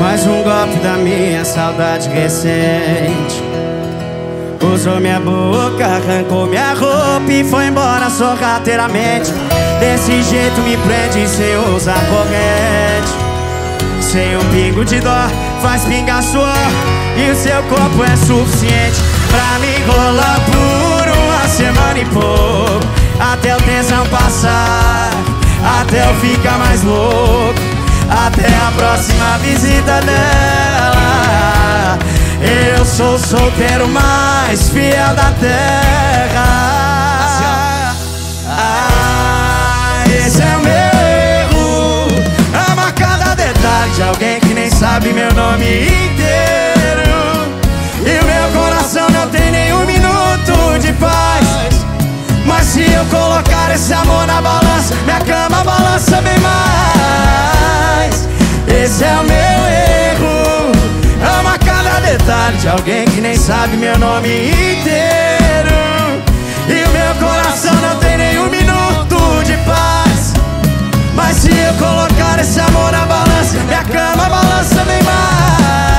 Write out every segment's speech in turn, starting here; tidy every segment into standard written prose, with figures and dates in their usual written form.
Mais um golpe da minha saudade recente. Usou minha boca, arrancou minha roupa e foi embora sorrateiramente. Desse jeito me prende sem usar corrente. Sem um pingo de dó, faz pingar suor, e o seu corpo é suficiente pra me enrolar por uma semana e pouco. Até o tesão passar, até eu ficar mais louco, até a próxima visita dela. Eu sou o solteiro mais fiel da terra. Esse é o meu erro, amar cada detalhe de alguém que nem sabe meu nome inteiro. E o meu coração não tem nenhum minuto de paz. Mas se eu colocar esse amor na balança, minha cama balança bem mais. Esse é o meu erro, amar cada detalhe de alguém que nem sabe meu nome inteiro. E o meu coração não tem nenhum minuto de paz. Mas se eu colocar esse amor na balança, minha cama balança bem mais.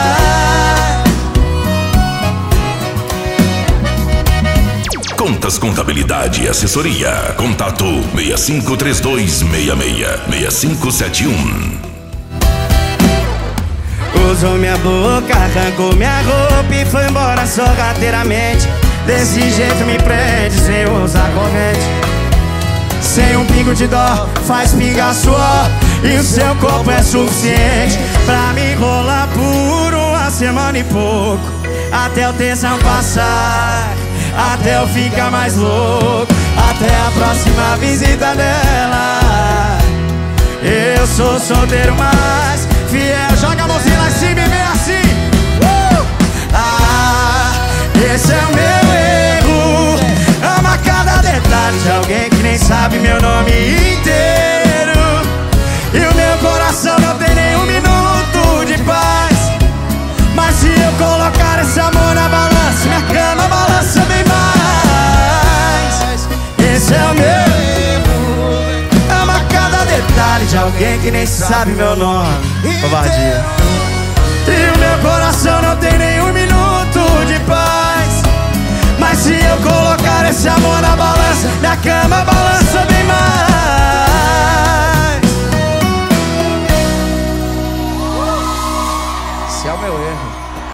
Contas, contabilidade e assessoria. Contato 6532666571. Usou minha boca, arrancou minha roupa e foi embora sorrateiramente. Desse jeito me prende sem usar corrente. Sem um pingo de dó, faz pingar suor, e o seu corpo é suficiente pra me enrolar por uma semana e pouco. Até o tesão passar, até eu ficar mais louco, até a próxima visita dela. Eu sou solteiro mais fiel. Joga a mãozinha lá em cima e vem assim. Esse é o meu erro, amar cada detalhe de alguém que nem sabe meu nome inteiro. E o meu coração não tem nenhum minuto de paz. Mas se eu colocar esse amor na balança, minha cama balança bem mais. Esse é o meu erro, amar cada detalhe de alguém que nem sabe meu nome. Covardia. E o meu coração